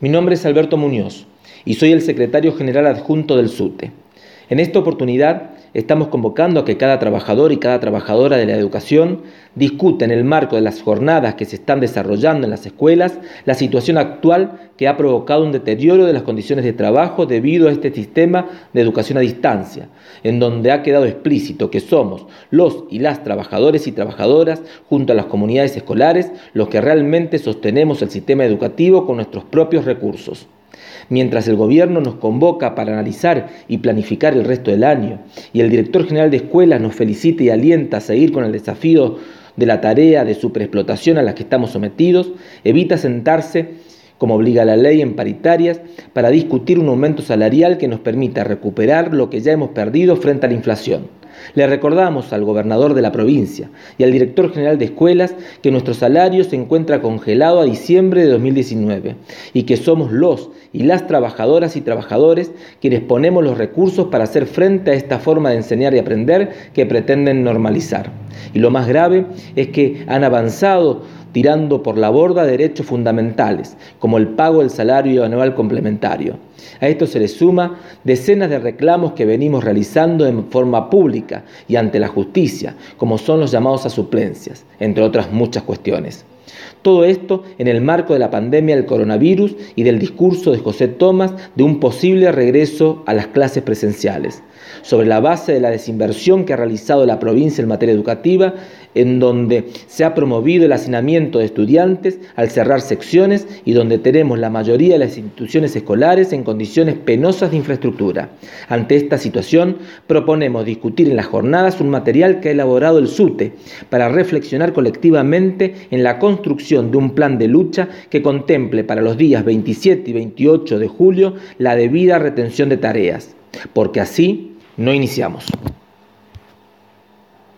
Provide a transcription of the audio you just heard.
Mi nombre es Alberto Muñoz y soy el secretario general adjunto del SUTE. En esta oportunidad estamos convocando a que cada trabajador y cada trabajadora de la educación discuta en el marco de las jornadas que se están desarrollando en las escuelas la situación actual que ha provocado un deterioro de las condiciones de trabajo debido a este sistema de educación a distancia, en donde ha quedado explícito que somos los y las trabajadores y trabajadoras junto a las comunidades escolares los que realmente sostenemos el sistema educativo con nuestros propios recursos. Mientras el gobierno nos convoca para analizar y planificar el resto del año y el director general de escuelas nos felicita y alienta a seguir con el desafío de la tarea de superexplotación a la que estamos sometidos, evita sentarse, como obliga la ley, en paritarias para discutir un aumento salarial que nos permita recuperar lo que ya hemos perdido frente a la inflación. Le recordamos al gobernador de la provincia y al director general de escuelas que nuestro salario se encuentra congelado a diciembre de 2019 y que somos los y las trabajadoras y trabajadores quienes ponemos los recursos para hacer frente a esta forma de enseñar y aprender que pretenden normalizar. Y lo más grave es que han avanzado tirando por la borda derechos fundamentales, como el pago del salario anual complementario. A esto se le suma decenas de reclamos que venimos realizando en forma pública y ante la justicia, como son los llamados a suplencias, entre otras muchas cuestiones. Todo esto en el marco de la pandemia del coronavirus y del discurso de José Tomás de un posible regreso a las clases presenciales, sobre la base de la desinversión que ha realizado la provincia en materia educativa, en donde se ha promovido el hacinamiento de estudiantes al cerrar secciones y donde tenemos la mayoría de las instituciones escolares en condiciones penosas de infraestructura. Ante esta situación, proponemos discutir en las jornadas un material que ha elaborado el SUTE para reflexionar colectivamente en la construcción de un plan de lucha que contemple para los días 27 y 28 de julio la debida retención de tareas, porque así no iniciamos.